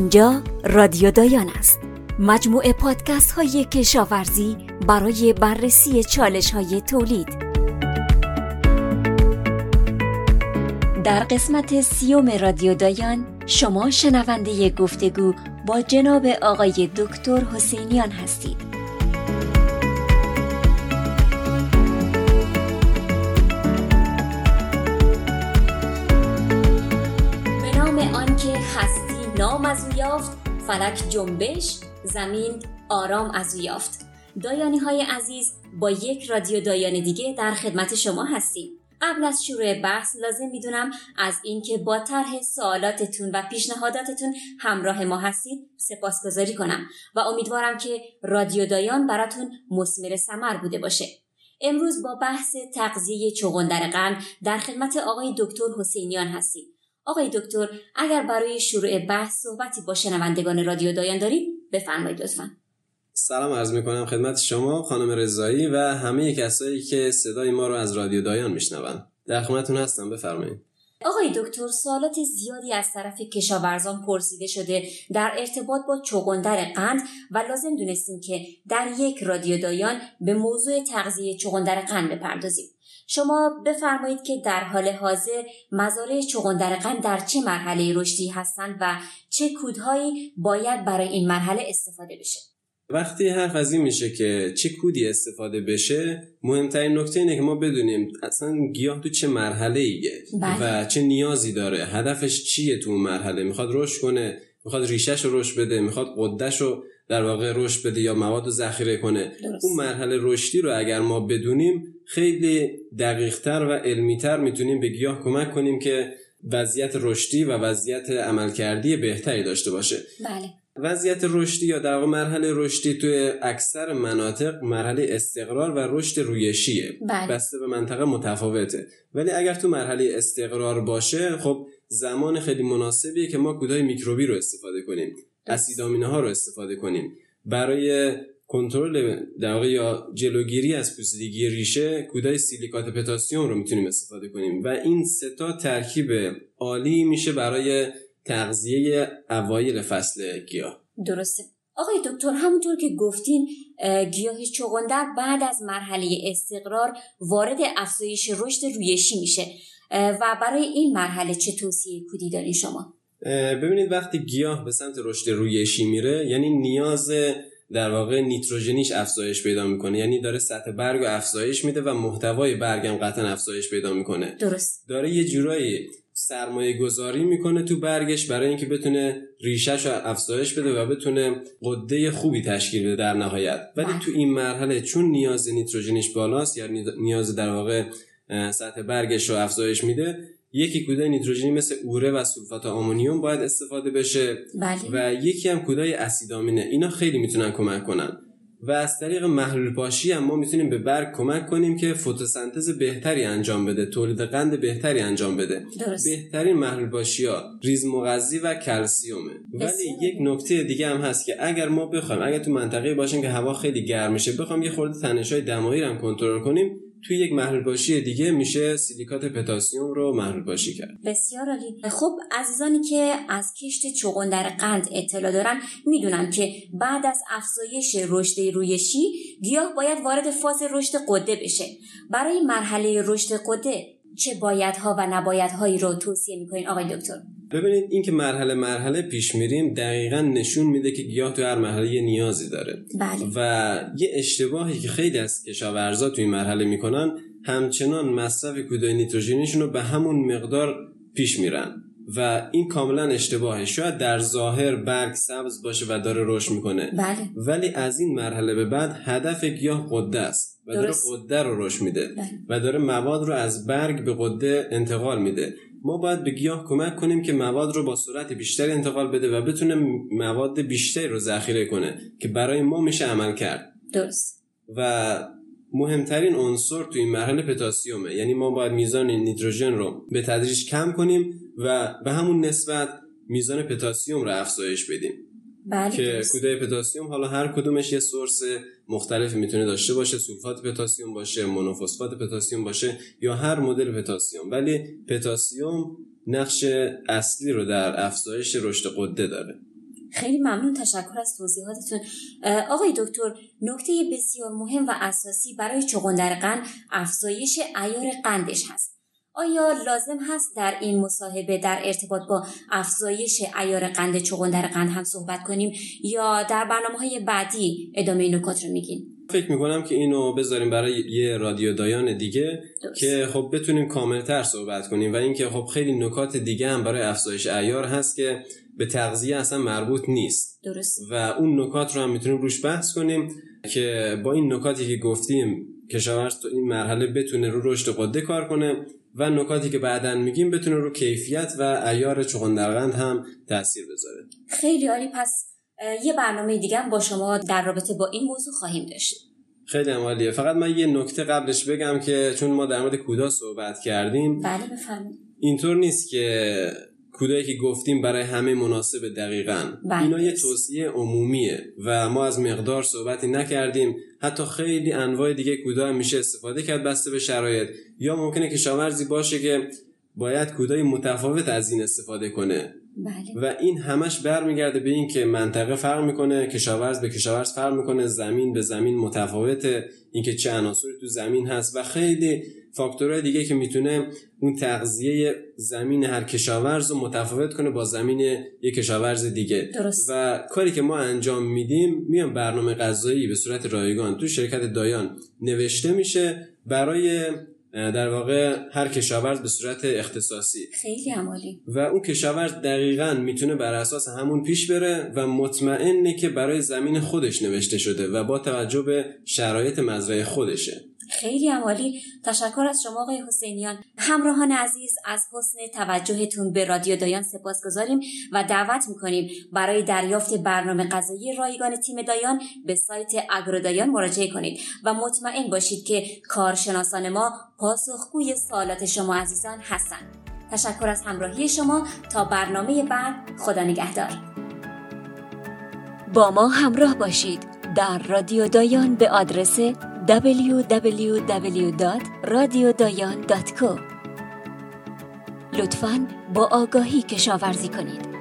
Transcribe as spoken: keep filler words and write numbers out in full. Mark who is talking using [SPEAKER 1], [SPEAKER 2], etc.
[SPEAKER 1] اینجا رادیو دایان است، مجموعه پادکست های کشاورزی برای بررسی چالش های تولید. در قسمت سیوم رادیو دایان شما شنونده گفتگو با جناب آقای دکتر حسینیان هستید. به نام آنکه هستی نام از او یافت، فلک جنبش، زمین آرام از او یافت. دایانی های عزیز، با یک رادیو دایان دیگه در خدمت شما هستیم. قبل از شروع بحث لازم میدونم از اینکه با طرح سوالاتتون و پیشنهاداتتون همراه ما هستید سپاسگزاری کنم و امیدوارم که رادیو دایان براتون مثمر ثمر بوده باشه. امروز با بحث تغذیه چغندر قند در خدمت آقای دکتر حسینیان هستیم. آقای دکتر، اگر برای شروع بحث صحبتی با شنوندگان رادیو دایان دارید بفرمایید لطفاً.
[SPEAKER 2] سلام عرض میکنم خدمت شما خانم رضایی و همه کسایی که صدای ما رو از رادیو دایان میشنون. در خدمتتون هستم، بفرمایید.
[SPEAKER 1] آقای دکتر، سوالات زیادی از طرف کشاورزان پرسیده شده در ارتباط با چغندر قند و لازم دونستیم که در یک رادیو دایان به موضوع تغذیه چغندر قند بپردازیم. شما بفرمایید که در حال حاضر مزارع چغندر قند در چه مرحله رشدی هستند و چه کودهایی باید برای این مرحله استفاده بشه؟
[SPEAKER 2] وقتی حرف از این میشه که چه کودی استفاده بشه، مهمترین نکته اینه که ما بدونیم اصلا گیاه تو چه مرحله ایه و چه نیازی داره، هدفش چیه تو اون مرحله. میخواد رشد کنه، میخواد ریشه‌ش رو رشد بده، میخواد غده‌ش رو در واقع رشد بده یا مواد رو ذخیره کنه. درست. اون مرحله رشدی رو اگر ما بدونیم خیلی دقیق‌تر و علمی‌تر میتونیم به گیاه کمک کنیم که وضعیت رشدی و وضعیت عملکردی بهتری داشته باشه.
[SPEAKER 1] بله.
[SPEAKER 2] وضعیت رشدی یا در واقع مرحله رشدی توی اکثر مناطق مرحله استقرار و رشد رویشیه.
[SPEAKER 1] بله.
[SPEAKER 2] بسته به منطقه متفاوته، ولی اگر تو مرحله استقرار باشه خب زمان خیلی مناسبیه که ما کودهای میکروبی رو استفاده کنیم، اسید آمینه ها رو استفاده کنیم برای کنترل در واقع یا جلوگیری از پوسیدگی ریشه. کودهای سیلیکات پتاسیم رو میتونیم استفاده کنیم و این سه تا ترکیب عالی میشه برای تغذیه اوایل فصل گیاه.
[SPEAKER 1] درسته. آقای دکتر، همونطور که گفتین گیاه چغندر بعد از مرحله استقرار وارد افزایش رشد رویشی میشه و برای این مرحله چه توصیه کودی دارین شما؟
[SPEAKER 2] ببینید وقتی گیاه به سمت رشد رویشی میره یعنی نیاز در واقع نیتروژنیش افزایش پیدا میکنه، یعنی داره سطح برگ رو افزایش میده و محتوای برگ هم قطعا افزایش پیدا میکنه.
[SPEAKER 1] درست.
[SPEAKER 2] داره یه جورایی سرمایه گذاری میکنه تو برگش برای اینکه بتونه ریشه‌ش رو افزایش بده و بتونه غده خوبی تشکیل بده در نهایت. ولی تو این مرحله چون نیاز نیتروژنیش بالاست یا نیاز در واقع سطح برگش رو افزایش میده، یکی کوده نیتروژنی مثل اوره و سولفات آمونیوم باید استفاده بشه.
[SPEAKER 1] بله.
[SPEAKER 2] و یکی هم کودهای اسید آمینه. اینا خیلی میتونن کمک کنن و از طریق محلول پاشی هم ما میتونیم به برگ کمک کنیم که فتوسنتز بهتری انجام بده، تولید قند بهتری انجام بده.
[SPEAKER 1] درست.
[SPEAKER 2] بهترین محلول پاشی‌ها ریز مغذی و کلسیومه. ولی یک نکته دیگه هم هست که اگر ما بخوایم اگر تو منطقه باشیم که هوا خیلی گرم میشه، بخوایم یه خورده تنش‌های دمایی رو هم کنترل کنیم، توی یک محلول پاشی دیگه میشه سیلیکات پتاسیم رو محلول پاشی کرد.
[SPEAKER 1] بسیار عالی. خب عزیزانی که از کشت چغندر قند اطلاع دارن میدونن که بعد از افزایش رشد رویشی گیاه باید وارد فاز رشد غده بشه. برای مرحله رشد غده چه بایدها و نبایدهایی رو توصیه میکنین آقای دکتر؟
[SPEAKER 2] ببینید این که مرحله مرحله پیش میریم دقیقاً نشون میده که گیاه تو هر مرحله یه نیازی داره.
[SPEAKER 1] بله.
[SPEAKER 2] و یه اشتباهی که خیلی از کشاورزا تو این مرحله میکنن همچنان مصرف کودهای نیتروژنیشون رو به همون مقدار پیش میرن و این کاملا اشتباهه. شاید در ظاهر برگ سبز باشه و داره رشد میکنه.
[SPEAKER 1] بله.
[SPEAKER 2] ولی از این مرحله به بعد هدف گیاه غده است و داره غده رو رشد میده.
[SPEAKER 1] بله.
[SPEAKER 2] و داره مواد رو از برگ به غده انتقال میده. ما باید به گیاه کمک کنیم که مواد رو با سرعت بیشتری انتقال بده و بتونه مواد بیشتری رو ذخیره کنه که برای ما میشه عمل کرد.
[SPEAKER 1] درست.
[SPEAKER 2] و مهمترین عنصر تو این مرحله پتاسیمه، یعنی ما باید میزان نیتروژن رو به تدریج کم کنیم و به همون نسبت میزان پتاسیم رو افزایش بدیم.
[SPEAKER 1] بله.
[SPEAKER 2] که کودهای پتاسیم حالا هر کدومش یه سورس مختلف میتونه داشته باشه، سولفات پتاسیم باشه، مونوفسفات پتاسیم باشه یا هر مدل پتاسیم، ولی پتاسیم نقش اصلی رو در افزایش رشد غده داره.
[SPEAKER 1] خیلی ممنون، تشکر از توضیحاتتون. آقای دکتر، نکته بسیار مهم و اساسی برای چغندر قند افزایش عیار قندش هست. آیا لازم هست در این مصاحبه در ارتباط با افزایش عیار قند چغندر قند هم صحبت کنیم یا در برنامه‌های بعدی ادامه نکات رو میگین؟
[SPEAKER 2] فکر میکنم که اینو بذاریم برای یه رادیو دایان دیگه درست. که خب بتونیم کاملتر صحبت کنیم و اینکه خب خیلی نکات دیگه هم برای افزایش عیار هست که به تغذیه اصلا مربوط نیست.
[SPEAKER 1] درست.
[SPEAKER 2] و اون نکات رو هم میتونیم روش بحث کنیم که با این نکاتی که گفتیم کشاورز تو این مرحله بتونه رو رشد قده کار کنه و نکاتی که بعداً میگیم بتونه رو کیفیت و عیار چغندر قند هم تاثیر بذاره.
[SPEAKER 1] خیلی عالی. پس یه برنامه دیگه هم با شما در رابطه با این موضوع خواهیم داشت.
[SPEAKER 2] خیلی عالیه. فقط من یه نکته قبلش بگم که چون ما در مورد کودا صحبت کردیم،
[SPEAKER 1] بله بفرمایید.
[SPEAKER 2] اینطور نیست که کودایی که گفتیم برای همه مناسب دقیقاً. اینا یه توصیه عمومیه و ما از مقدار صحبتی نکردیم. حتی خیلی انواع دیگه کودا هم میشه استفاده کرد بسته به شرایط، یا ممکنه کشاورزی باشه که باید کودای متفاوت از این استفاده کنه.
[SPEAKER 1] بله.
[SPEAKER 2] و این همش برمیگرده به این که منطقه فرق میکنه، کشاورز به کشاورز فرق میکنه، زمین به زمین متفاوته، اینکه چه عناصری تو زمین هست و خیلی فاکتورهای دیگه که میتونه اون تغذیه زمین هر کشاورز رو متفاوت کنه با زمین یک کشاورز دیگه.
[SPEAKER 1] درست.
[SPEAKER 2] و کاری که ما انجام میدیم، میام برنامه غذایی به صورت رایگان تو شرکت دایان نوشته میشه برای در واقع هر کشاورز به صورت اختصاصی.
[SPEAKER 1] خیلی عالی.
[SPEAKER 2] و اون کشاورز دقیقاً میتونه بر اساس همون پیش بره و مطمئنه که برای زمین خودش نوشته شده و با توجه به شرایط مزرعه خودشه.
[SPEAKER 1] خیلی عالی. تشکر از شما آقای حسینیان. همراهان عزیز، از حسن توجهتون به رادیو دایان سپاسگزاریم و دعوت میکنیم برای دریافت برنامه غذایی رایگان تیم دایان به سایت اگرودایان مراجعه کنید و مطمئن باشید که کارشناسان ما پاسخگوی سوالات شما عزیزان هستند. تشکر از همراهی شما. تا برنامه بعد، خدا نگهدار. با ما همراه باشید در رادیو دایان به آدرس دبلیو دبلیو دبلیو دات رادیو دایان دات کو. لطفاً با آگاهی کشاورزی کنید.